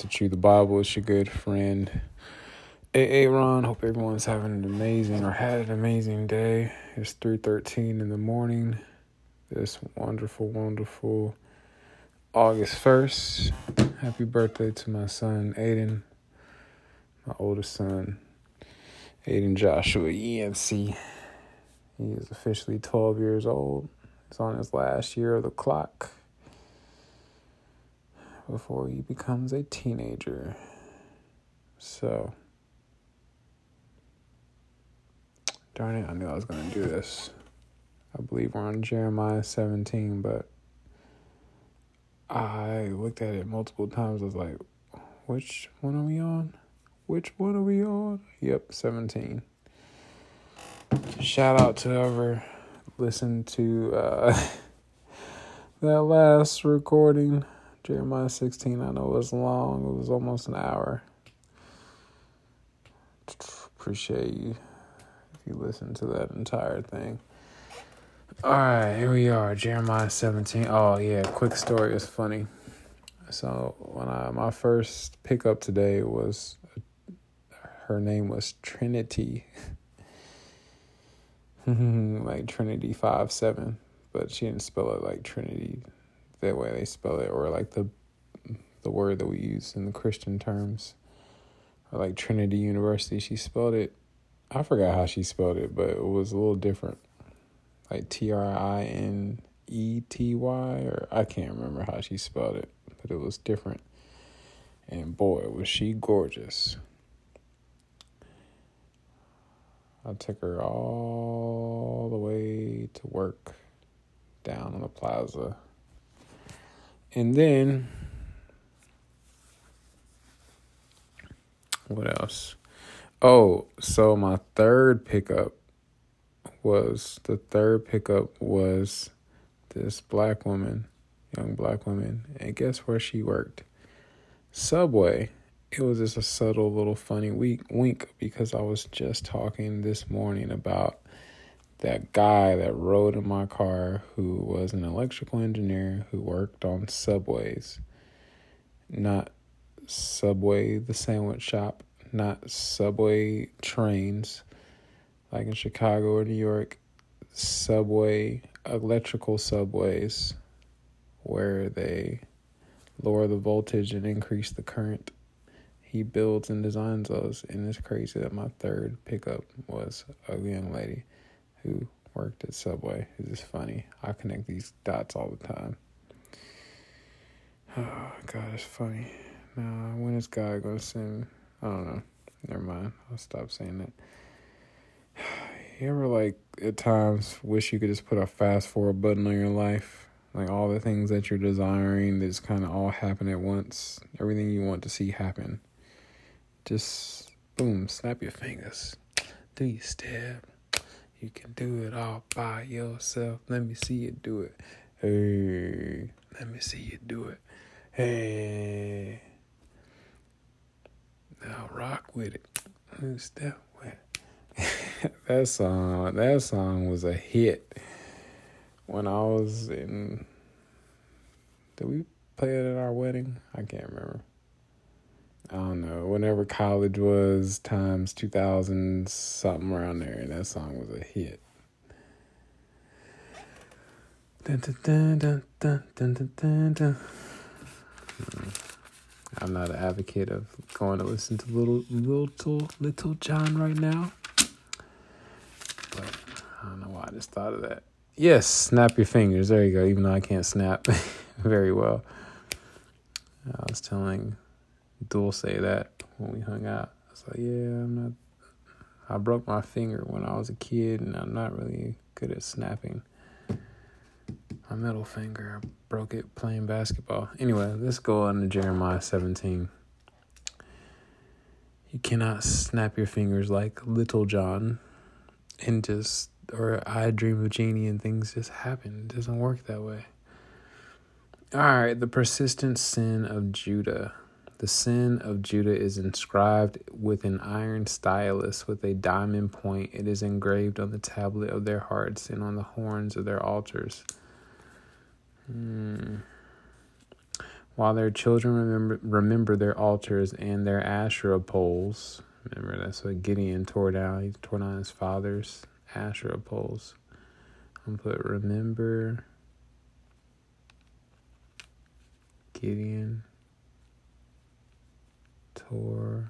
to Chew the Bible. It's your good friend, Aaron. Hope everyone's having an amazing or had an amazing day. It's 3:13 in the morning. This wonderful, wonderful August 1st. Happy birthday to my son, Aiden. My oldest son, Aiden Joshua Yancey. He is officially 12 years old. He's on his last year of the clock before he becomes a teenager. So, darn it, I knew I was going to do this. I believe we're on Jeremiah 17, but I looked at it multiple times. I was like, which one are we on? Which one are we on? Yep, 17. Shout out to whoever listened to that last recording, Jeremiah 16. I know it was long. It was almost an hour. Appreciate you if you listen to that entire thing. All right, here we are, Jeremiah 17. Oh, yeah, quick story. It's funny. So when my first pickup today was, her name was Trinity. Like Trinity 5-7, but she didn't spell it like Trinity that way they spell it, or like the word that we use in the Christian terms, or like Trinity University. She spelled it, I forgot how she spelled it, but it was a little different, like Trinety, or I can't remember how she spelled it, but it was different. And boy, was she gorgeous. I took her all the way to work down on the plaza. And then, what else? Oh, so my third pickup was this black woman, young black woman. And guess where she worked? Subway. It was just a subtle little funny wink because I was just talking this morning about that guy that rode in my car who was an electrical engineer who worked on subways. Not Subway, the sandwich shop, not subway trains like in Chicago or New York. Subway, electrical subways where they lower the voltage and increase the current. He builds and designs those, and it's crazy that my third pickup was a young lady who worked at Subway. It's just funny. I connect these dots all the time. Oh, God, it's funny. Now, when is God going to send? I don't know. Never mind. I'll stop saying that. You ever, like, at times wish you could just put a fast forward button on your life? Like, all the things that you're desiring, that just kind of all happen at once. Everything you want to see happen. Just, boom, snap your fingers. Do your step. You can do it all by yourself. Let me see you do it. Hey, let me see you do it. Hey. Now rock with it. Step with it. That song was a hit when I was in... Did we play it at our wedding? I can't remember. I don't know, whenever college was, times 2000, something around there, and that song was a hit. Dun, dun, dun, dun, dun, dun, dun, dun. I'm not an advocate of going to listen to Little John right now, but I don't know why I just thought of that. Yes, snap your fingers. There you go, even though I can't snap very well. I was telling Dulce that when we hung out. I was like, yeah, I broke my finger when I was a kid, and I'm not really good at snapping. My middle finger, I broke it playing basketball. Anyway, let's go on to Jeremiah 17. You cannot snap your fingers like Little John or I Dream of Jeannie and things just happen. It doesn't work that way. All right, the persistent sin of Judah. The sin of Judah is inscribed with an iron stylus with a diamond point. It is engraved on the tablet of their hearts and on the horns of their altars. While their children remember their altars and their Asherah poles. Remember, that's what Gideon tore down. He tore down his father's Asherah poles. I'm going to put remember Gideon tore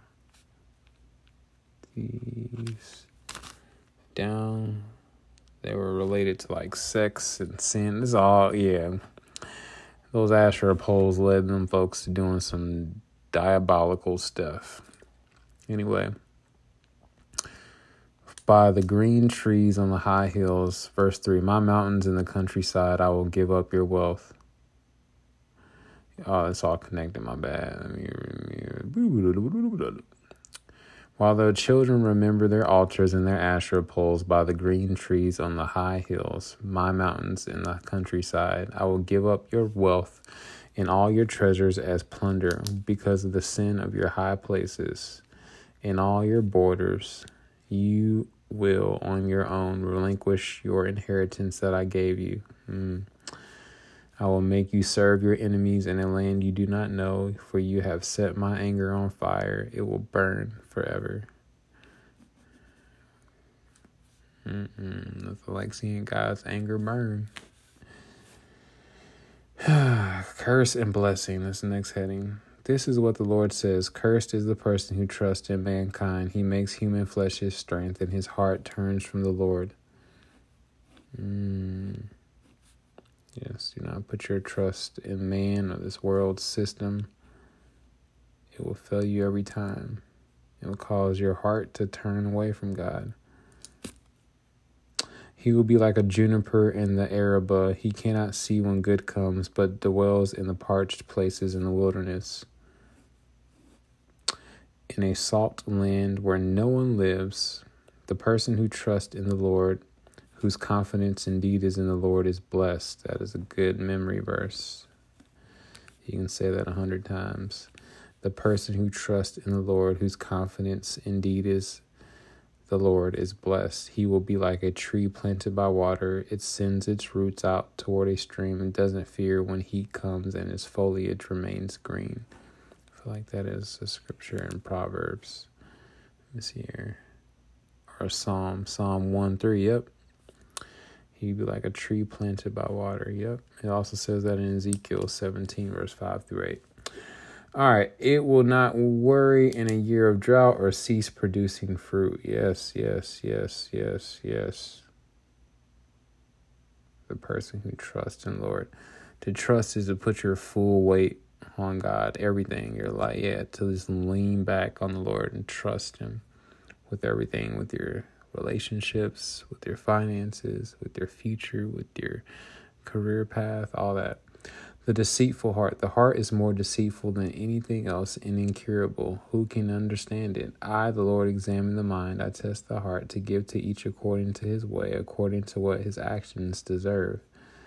these down. They were related to like sex and sin. This is all, yeah. Those Asherah poles led them folks to doing some diabolical stuff. Anyway, by the green trees on the high hills, verse 3, my mountains in the countryside, I will give up your wealth. Oh, it's all connected, my bad. While the children remember their altars and their Asherah poles by the green trees on the high hills, my mountains in the countryside, I will give up your wealth and all your treasures as plunder because of the sin of your high places. In all your borders, you will on your own relinquish your inheritance that I gave you. I will make you serve your enemies in a land you do not know, for you have set my anger on fire. It will burn forever. Nothing like seeing God's anger burn. Curse and blessing. That's the next heading. This is what the Lord says. Cursed is the person who trusts in mankind. He makes human flesh his strength, and his heart turns from the Lord. Yes, do not put your trust in man or this world system. It will fail you every time. It will cause your heart to turn away from God. He will be like a juniper in the Arabah. He cannot see when good comes, but dwells in the parched places in the wilderness. In a salt land where no one lives, the person who trusts in the Lord, whose confidence indeed is in the Lord, is blessed. That is a good memory verse. You can say that 100 times. The person who trusts in the Lord, whose confidence indeed is the Lord, is blessed. He will be like a tree planted by water. It sends its roots out toward a stream and doesn't fear when heat comes, and its foliage remains green. I feel like that is a scripture in Proverbs. Let me see here. Or Psalm 1:3. Yep. He'd be like a tree planted by water. Yep. It also says that in Ezekiel 17, verse 5 through 8. All right. It will not worry in a year of drought or cease producing fruit. Yes. The person who trusts in the Lord. To trust is to put your full weight on God. Everything. You're like, to just lean back on the Lord and trust him with everything, with your relationships, with your finances, with your future, with your career path, all that. The deceitful heart. The heart is more deceitful than anything else and incurable. Who can understand it? I, the Lord, examine the mind. I test the heart to give to each according to his way, according to what his actions deserve.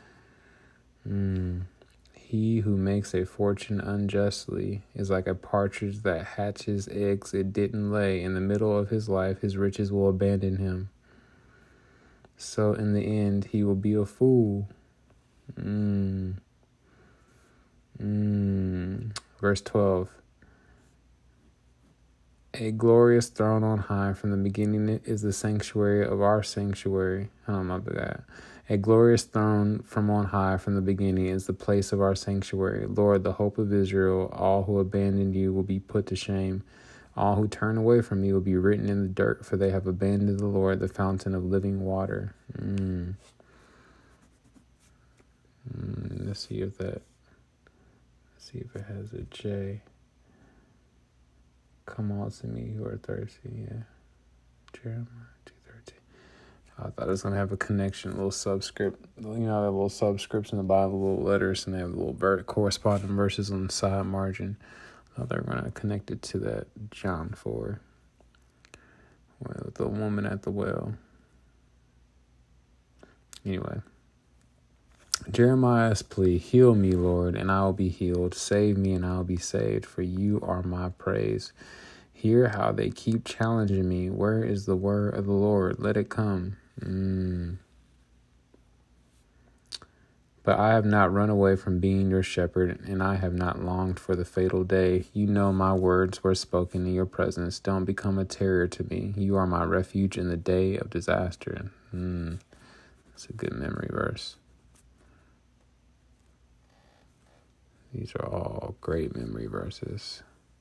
He who makes a fortune unjustly is like a partridge that hatches eggs it didn't lay. In the middle of his life, his riches will abandon him. So in the end, he will be a fool. Verse 12. A glorious throne on high from the beginning is the sanctuary of our sanctuary. Oh, my bad. A glorious throne from on high from the beginning is the place of our sanctuary. Lord, the hope of Israel, all who abandon you will be put to shame. All who turn away from you will be written in the dirt, for they have abandoned the Lord, the fountain of living water. Let's see if it has a J. Come all to me who are thirsty. Yeah. Jeremiah 2:13. I thought it was going to have a connection, a little subscript. You know, that little subscripts in the Bible, little letters, and they have little corresponding verses on the side margin. I thought they were going to connect it to that John 4. With the woman at the well. Anyway. Jeremiah's plea, heal me, Lord, and I will be healed. Save me, and I will be saved, for you are my praise. Hear how they keep challenging me. Where is the word of the Lord? Let it come. But I have not run away from being your shepherd, and I have not longed for the fatal day. You know my words were spoken in your presence. Don't become a terror to me. You are my refuge in the day of disaster. That's a good memory verse. These are all great memory verses.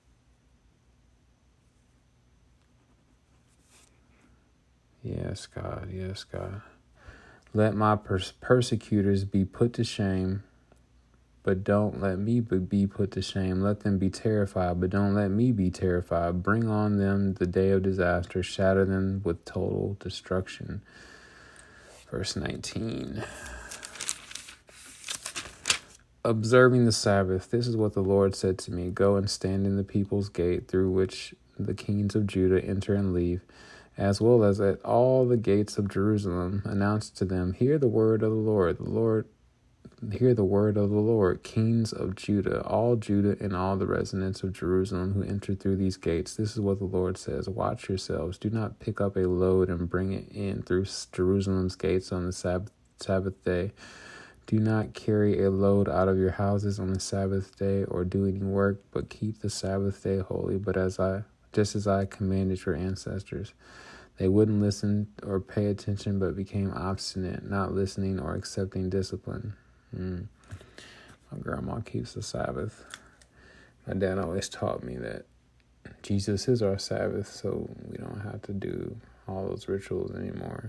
Yes, God. Yes, God. Let my persecutors be put to shame, but don't let me be put to shame. Let them be terrified, but don't let me be terrified. Bring on them the day of disaster. Shatter them with total destruction. Verse 19. Observing the Sabbath, this is what the Lord said to me. Go and stand in the people's gate through which the kings of Judah enter and leave, as well as at all the gates of Jerusalem. Announce to them, hear the word of the Lord. Hear the word of the Lord, kings of Judah, all Judah and all the residents of Jerusalem who enter through these gates. This is what the Lord says. Watch yourselves. Do not pick up a load and bring it in through Jerusalem's gates on the Sabbath day. Do not carry a load out of your houses on the Sabbath day or do any work, but keep the Sabbath day holy. But just as I commanded your ancestors, they wouldn't listen or pay attention, but became obstinate, not listening or accepting discipline. My grandma keeps the Sabbath. My dad always taught me that Jesus is our Sabbath, so we don't have to do all those rituals anymore.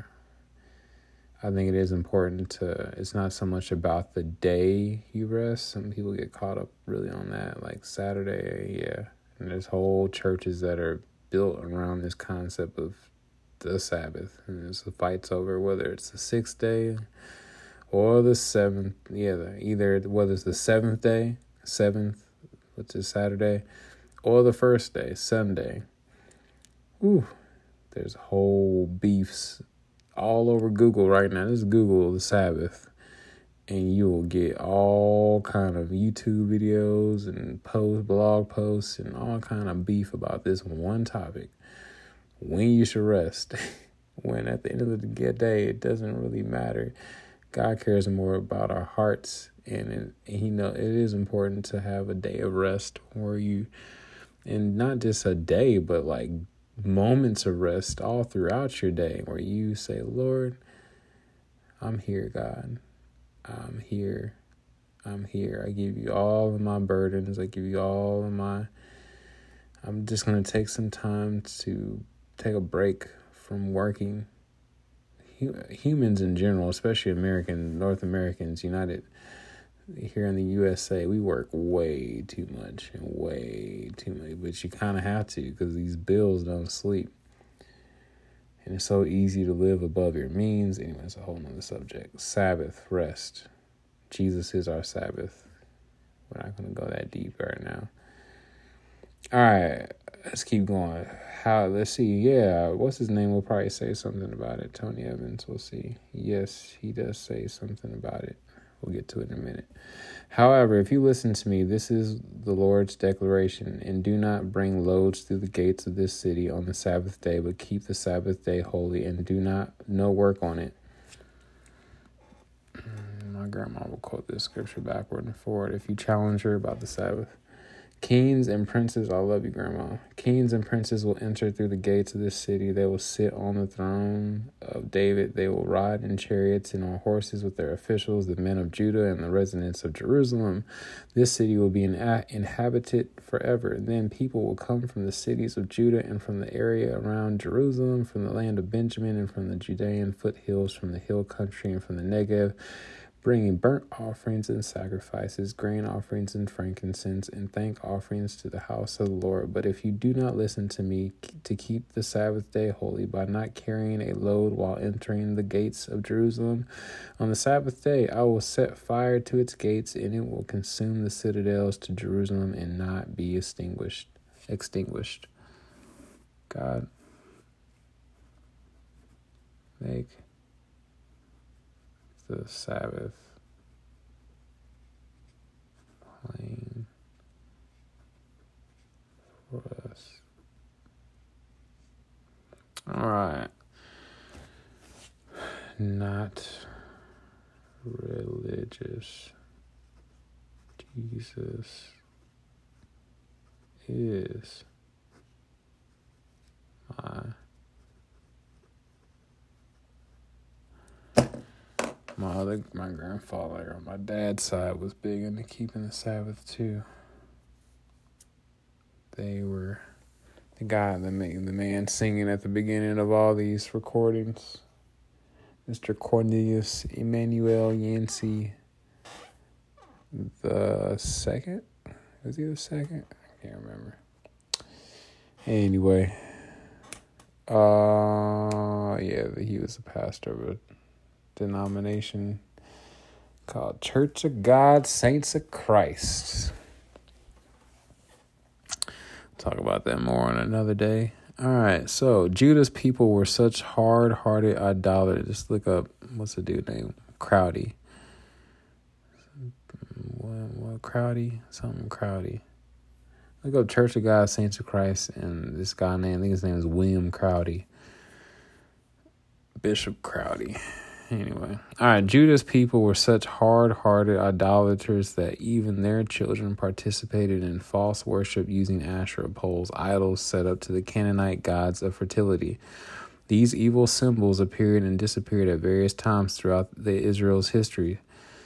I think it is important it's not so much about the day you rest. Some people get caught up really on that, like Saturday, yeah. And there's whole churches that are built around this concept of the Sabbath. And there's the fights over whether it's the 6th day or the 7th. Yeah, whether it's the 7th day, which is Saturday, or the 1st day, Sunday. There's whole beefs all over Google right now. Just Google the Sabbath, and you will get all kind of YouTube videos and blog posts, and all kind of beef about this one topic: when you should rest. When at the end of the day, it doesn't really matter. God cares more about our hearts, and He knows it is important to have a day of rest and not just a day, but like moments of rest all throughout your day where you say, Lord, I'm here, God. I'm here. I give you all of my burdens. I give you all of I'm just going to take some time to take a break from working. Humans in general, especially North Americans, United, here in the USA, we work way too much, but you kind of have to because these bills don't sleep. And it's so easy to live above your means. Anyway, it's a whole nother subject. Sabbath, rest. Jesus is our Sabbath. We're not going to go that deep right now. All right, let's keep going. Let's see. Yeah, what's his name? We'll probably say something about it. Tony Evans, we'll see. Yes, he does say something about it. We'll get to it in a minute. However, if you listen to me, this is the Lord's declaration, and do not bring loads through the gates of this city on the Sabbath day, but keep the Sabbath day holy, and do no work on it. My grandma will quote this scripture backward and forward if you challenge her about the Sabbath. Kings and princes, I love you, Grandma. Kings and princes will enter through the gates of this city. They will sit on the throne of David. They will ride in chariots and on horses with their officials, the men of Judah and the residents of Jerusalem. This city will be inhabited forever. Then people will come from the cities of Judah and from the area around Jerusalem, from the land of Benjamin and from the Judean foothills, from the hill country and from the Negev, bringing burnt offerings and sacrifices, grain offerings and frankincense, and thank offerings to the house of the Lord. But if you do not listen to me to keep the Sabbath day holy by not carrying a load while entering the gates of Jerusalem, on the Sabbath day I will set fire to its gates, and it will consume the citadels to Jerusalem and not be extinguished. God, make the Sabbath plain for us. All right. Not religious. Jesus is my grandfather on my dad's side was big into keeping the Sabbath too. They were the man singing at the beginning of all these recordings, Mr. Cornelius Emmanuel Yancey the second. Was he the second? I can't remember. Anyway, he was a pastor of a denomination called Church of God, Saints of Christ. Talk about that more on another day. All right, so Judah's people were such hard-hearted idolaters. Just look up, what's the dude name? Crowdy. What Crowdy? Something Crowdy. Look up Church of God, Saints of Christ, and this guy named, I think his name is William Crowdy. Bishop Crowdy. Anyway. All right, Judah's people were such hard-hearted idolaters that even their children participated in false worship using Asherah poles, idols set up to the Canaanite gods of fertility. These evil symbols appeared and disappeared at various times throughout Israel's history.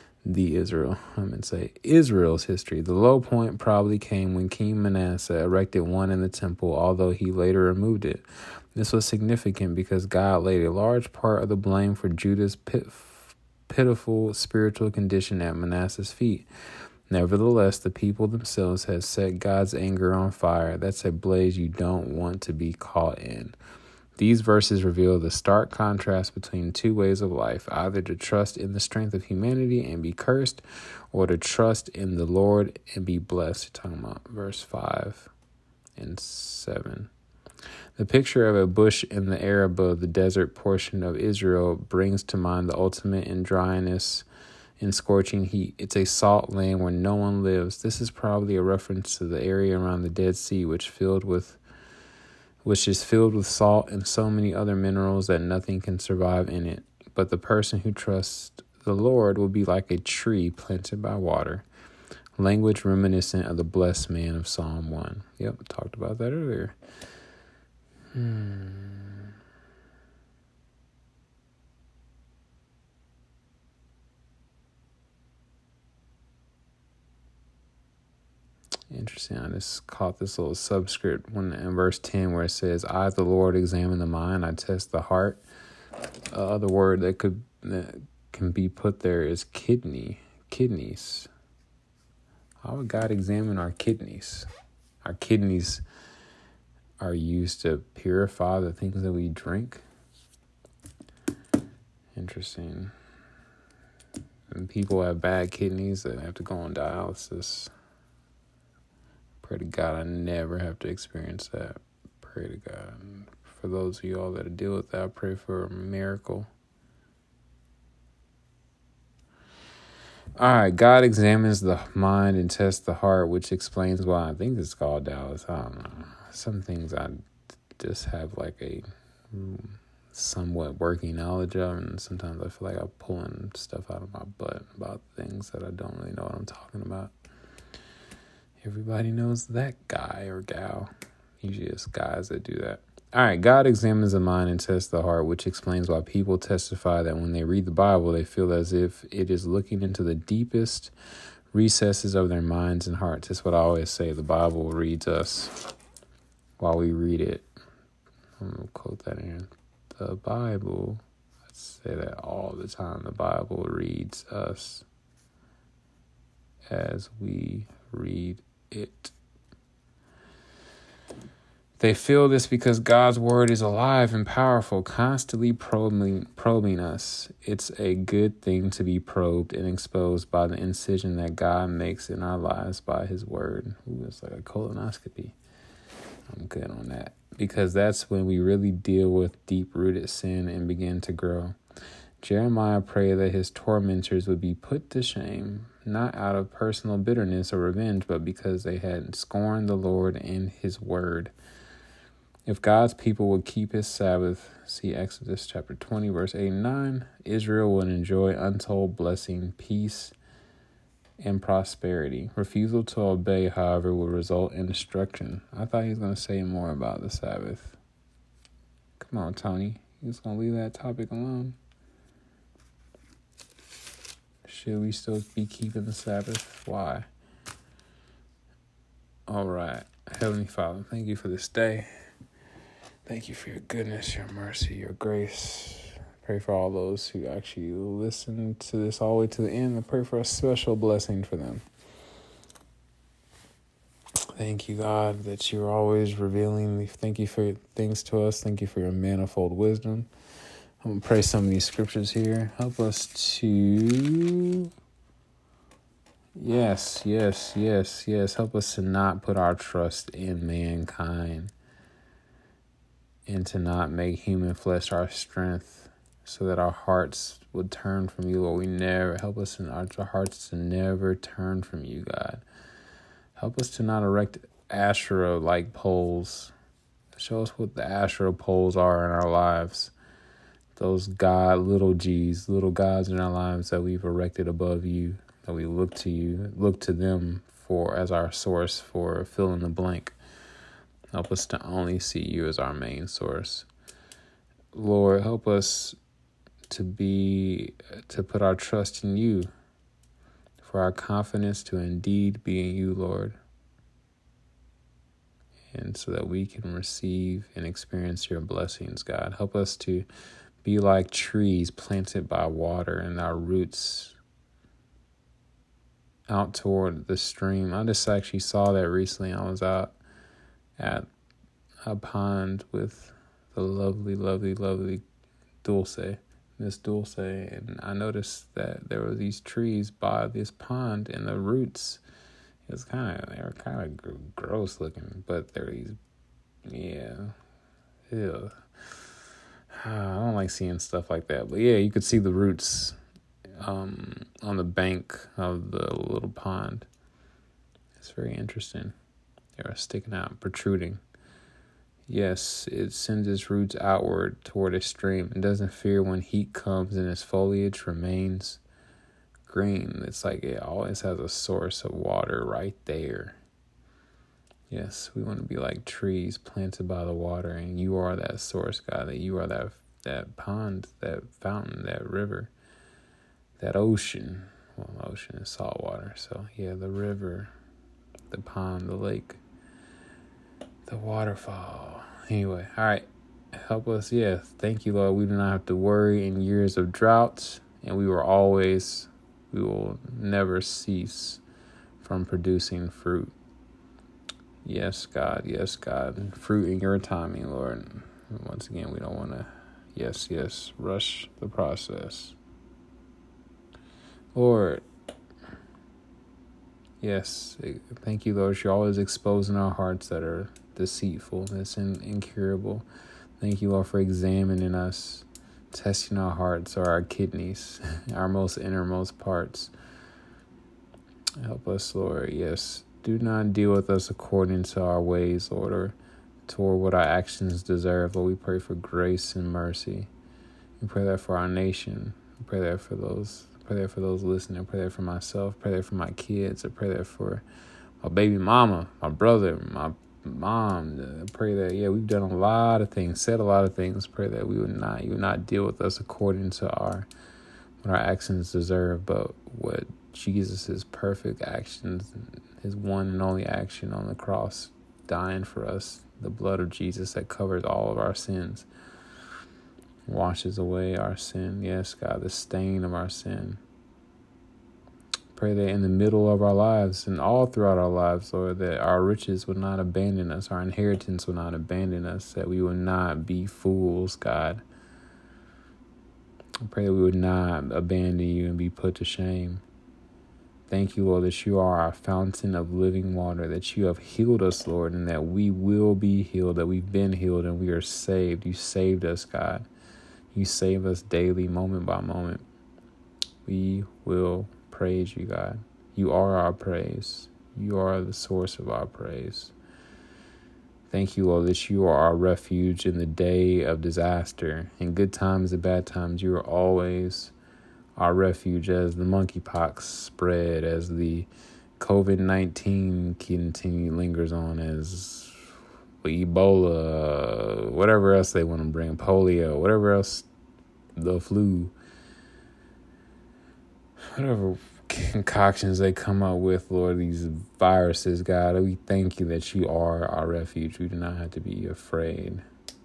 Israel's history. The low point probably came when King Manasseh erected one in the temple, although he later removed it. This was significant because God laid a large part of the blame for Judah's pitiful spiritual condition at Manasseh's feet. Nevertheless, the people themselves had set God's anger on fire. That's a blaze you don't want to be caught in. These verses reveal the stark contrast between two ways of life, either to trust in the strength of humanity and be cursed, or to trust in the Lord and be blessed. Talking about verse 5 and 7. The picture of a bush in the air above the desert portion of Israel brings to mind the ultimate in dryness and scorching heat. It's a salt land where no one lives. This is probably a reference to the area around the Dead Sea, which is filled with salt and so many other minerals that nothing can survive in it. But the person who trusts the Lord will be like a tree planted by water. Language reminiscent of the blessed man of Psalm 1. Yep, talked about that earlier. Interesting. I just caught this little subscript in verse 10 where it says, I, the Lord, examine the mind. I test the heart. Other word that can be put there is kidneys. How would God examine our kidneys? Our kidneys are used to purify the things that we drink. Interesting. And people have bad kidneys that have to go on dialysis. Pray to God I never have to experience that. Pray to God. And for those of you all that deal with that, I pray for a miracle. All right, God examines the mind and tests the heart, which explains why I think it's called Dallas. I don't know. Some things I just have like a somewhat working knowledge of, and sometimes I feel like I'm pulling stuff out of my butt about things that I don't really know what I'm talking about. Everybody knows that guy or gal. Usually it's guys that do that. All right, God examines the mind and tests the heart, which explains why people testify that when they read the Bible, they feel as if it is looking into the deepest recesses of their minds and hearts. That's what I always say. The Bible reads us while we read it. I'm going to quote that in. The Bible, I say that all the time. The Bible reads us as we read it. They feel this because God's word is alive and powerful, constantly probing us. It's a good thing to be probed and exposed by the incision that God makes in our lives by his word. Ooh, it's like a colonoscopy. I'm good on that. Because that's when we really deal with deep-rooted sin and begin to grow. Jeremiah prayed that his tormentors would be put to shame, not out of personal bitterness or revenge, but because they had scorned the Lord and his word. If God's people would keep his Sabbath, see Exodus chapter 20, verse 8 and 9, Israel would enjoy untold blessing, peace, and prosperity. Refusal to obey, however, would result in destruction. I thought he was going to say more about the Sabbath. Come on, Tony. You just going to leave that topic alone? Should we still be keeping the Sabbath? Why? All right. Heavenly Father, thank you for this day. Thank you for your goodness, your mercy, your grace. Pray for all those who actually listen to this all the way to the end. I pray for a special blessing for them. Thank you, God, that you're always revealing. Thank you for things to us. Thank you for your manifold wisdom. I'm going to pray some of these scriptures here. Help us to... Yes. Help us to not put our trust in mankind and to not make human flesh our strength, so that our hearts would turn from you, Lord. Help us in our hearts to never turn from you, God. Help us to not erect Asherah-like poles. Show us what the Asherah poles are in our lives. Those little gods in our lives that we've erected above you, that we look to them for as our source for fill in the blank. Help us to only see you as our main source. Lord, help us to put our trust in you, for our confidence to indeed be in you, Lord, and so that we can receive and experience your blessings, God. Help us to be like trees planted by water and our roots out toward the stream. I just actually saw that recently. I was out at a pond with the lovely Miss Dulce, and I noticed that there were these trees by this pond, and the roots, they were kind of gross looking, but they're these, ew. I don't like seeing stuff like that, but yeah, you could see the roots on the bank of the little pond. It's very interesting. They are sticking out, protruding. Yes, it sends its roots outward toward a stream. It doesn't fear when heat comes, and its foliage remains green. It's like it always has a source of water right there. Yes, we want to be like trees planted by the water, and you are that source, God, that you are that pond, that fountain, that river, that ocean. Well, the ocean is salt water, so yeah, the river, the pond, the lake, the waterfall. Anyway, all right, help us. Yeah, thank you, Lord. We do not have to worry in years of droughts, and we will never cease from producing fruit. Yes, God. Fruit in your timing, Lord. Once again, we don't want to, rush the process. Lord, yes, thank you, Lord. You're always exposing our hearts that are deceitfulness and incurable. Thank you, Lord, for examining us, testing our hearts or our kidneys, our most innermost parts. Help us, Lord. Yes, do not deal with us according to our ways, Lord, or toward what our actions deserve. Lord, we pray for grace and mercy. We pray that for our nation. We pray that for those. Pray that for those listening. I pray that for myself. Pray that for my kids. I pray that for my baby mama, my brother, my mom. I pray that, we've done a lot of things, said a lot of things. Pray that you would not deal with us according to what our actions deserve, but what Jesus' perfect actions, his one and only action on the cross, dying for us, the blood of Jesus that covers all of our sins, washes away our sin. Yes, God, the stain of our sin. Pray that in the middle of our lives and all throughout our lives, Lord, that our riches would not abandon us, our inheritance would not abandon us, that we would not be fools, God. I pray that we would not abandon you and be put to shame. Thank you, Lord, that you are our fountain of living water, that you have healed us, Lord, and that we will be healed, that we've been healed and we are saved. You saved us, God. You save us daily, moment by moment. We will praise you, God. You are our praise. You are the source of our praise. Thank you, Lord, that you are our refuge in the day of disaster. In good times and bad times, you are always our refuge as the monkeypox spread, as the COVID-19 lingers on, as Ebola, whatever else they want to bring, polio, whatever else, the flu, whatever concoctions they come up with, Lord, these viruses, God, we thank you that you are our refuge. We do not have to be afraid.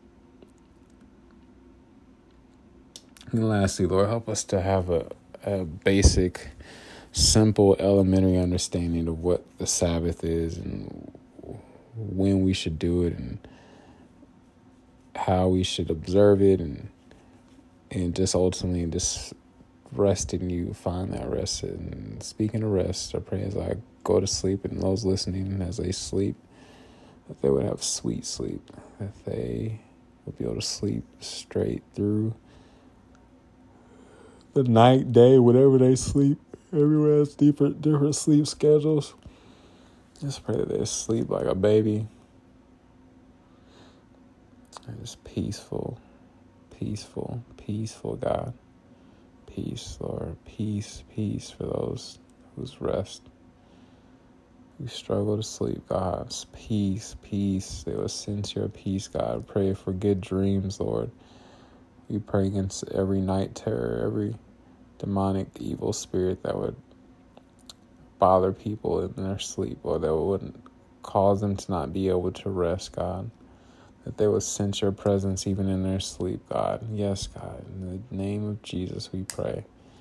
And lastly, Lord, help us to have a basic, simple, elementary understanding of what the Sabbath is and when we should do it and how we should observe it, and just ultimately just rest in you, find that rest. And speaking of rest, I pray as I go to sleep and those listening as they sleep, that they would have sweet sleep, that they would be able to sleep straight through the night, day, whatever they sleep. Everywhere has different sleep schedules. Just pray that they sleep like a baby. And just peaceful, God. Peace, Lord. Peace for those whose rest, who struggle to sleep, God. Peace. They will sense your peace, God. Pray for good dreams, Lord. We pray against every night terror, every demonic evil spirit that would bother people in their sleep, or that wouldn't cause them to not be able to rest, God. That they would sense your presence even in their sleep, God. Yes, God. In the name of Jesus, we pray.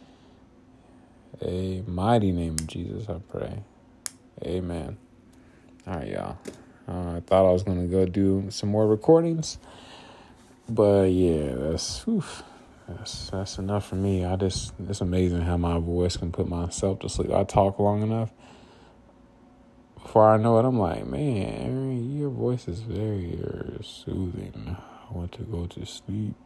A mighty name of Jesus, I pray. Amen. All right, y'all. I thought I was going to go do some more recordings, but yeah, that's enough for me. It's amazing how my voice can put myself to sleep. I talk long enough, before I know it, I'm like, man, Aaron, your voice is very soothing. I want to go to sleep.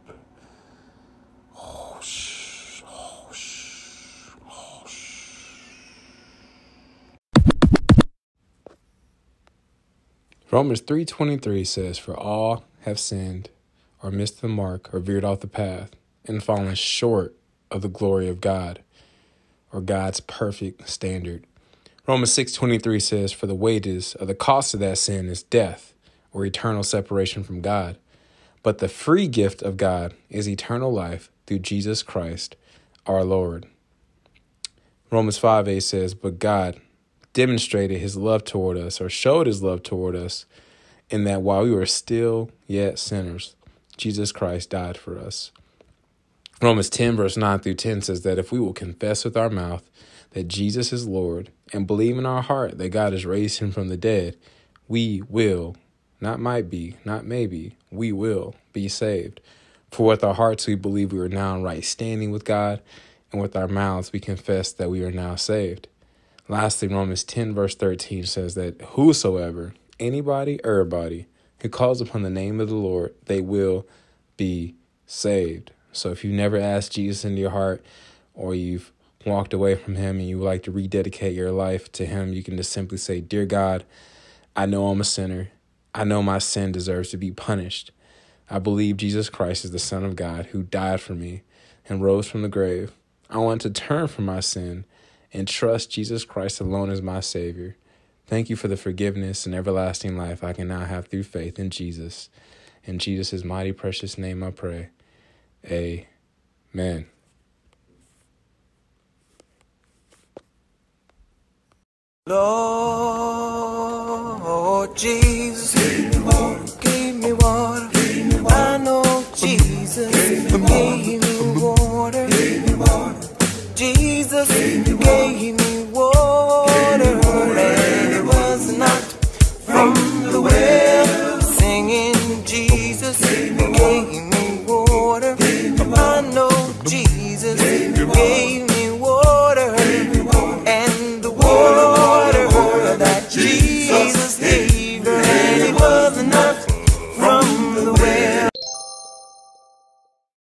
Romans 3:23 says, "For all have sinned, or missed the mark, or veered off the path, and fallen short of the glory of God," or God's perfect standard. Romans 6:23 says, "For the wages of the cost of that sin is death," or eternal separation from God. "But the free gift of God is eternal life through Jesus Christ our Lord." Romans 5:8 says, "But God demonstrated his love toward us," or showed his love toward us, "in that while we were still yet sinners, Jesus Christ died for us." Romans 10 verse 9 through 10 says that if we will confess with our mouth that Jesus is Lord and believe in our heart that God has raised him from the dead, we will, not might be, not maybe, we will be saved. For with our hearts we believe we are now in right standing with God, and with our mouths we confess that we are now saved. Lastly, Romans 10 verse 13 says that whosoever, anybody, everybody, who calls upon the name of the Lord, they will be saved. So if you've never asked Jesus into your heart, or you've walked away from him and you would like to rededicate your life to him, you can just simply say, "Dear God, I know I'm a sinner. I know my sin deserves to be punished. I believe Jesus Christ is the Son of God who died for me and rose from the grave. I want to turn from my sin and trust Jesus Christ alone as my Savior. Thank you for the forgiveness and everlasting life I can now have through faith in Jesus. In Jesus' mighty precious name I pray. Amen." Lord Jesus, give me water. I know Jesus gave me water. Jesus gave me water, and it was not from the well. Singing Jesus gave me water. I know Jesus gave me